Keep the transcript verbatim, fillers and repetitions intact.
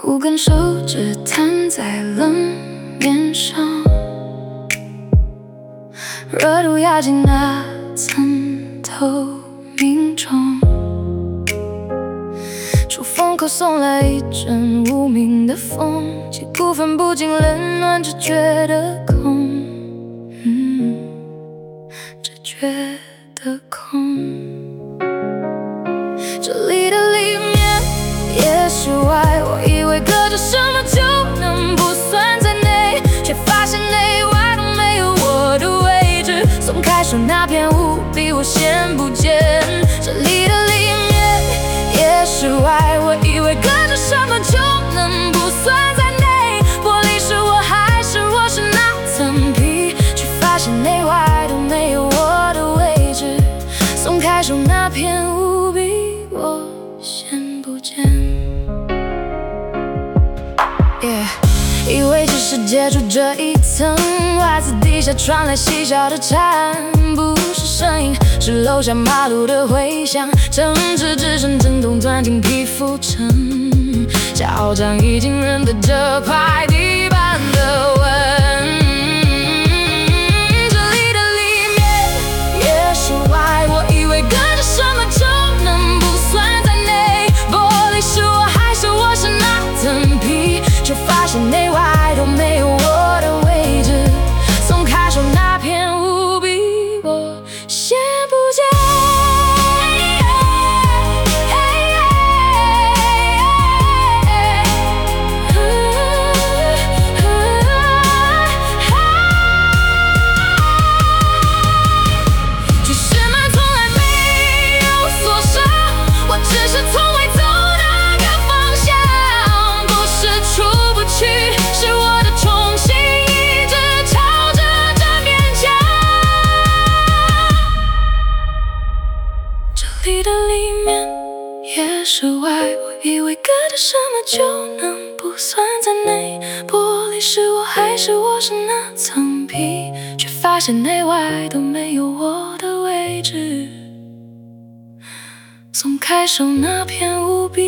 五根手指摊在冷面上，热度压进那层透明中，出风口送来一阵无名的风，几股分不尽冷暖，只觉得空，嗯，只觉得空。这里的里面也是外，我以为隔着什么就能不算在内，却发现内外都没有我的位置。松开手，那片雾比我先不见。这里的里面也是外，我以为隔着什么就能不算在内，玻璃是我还是我是那层皮，却发现内外都没有我的位置。松开手，那片雾比我先不见。Yeah, 以为只是接触这一层，袜子底下传来细小的颤，不是声音，是楼下马路的回响，城市只剩震动钻进皮肤层，脚掌已经认得这块地板的纹。这里的里面也是外，我以为隔着什么就能不算在内，玻璃是我还是我是那层皮，却发现内外都没有我的位置。松开手，那片雾比我先不见。其实门从来没有锁上，我只是从未走那个方向，不是出不去，是我的重心一直朝着这面墙。这里的里面也是外，我以为隔着什么就能不算在内，玻璃是我还是我是那层皮，却发现内外都没有我的位置。松开手，那片雾比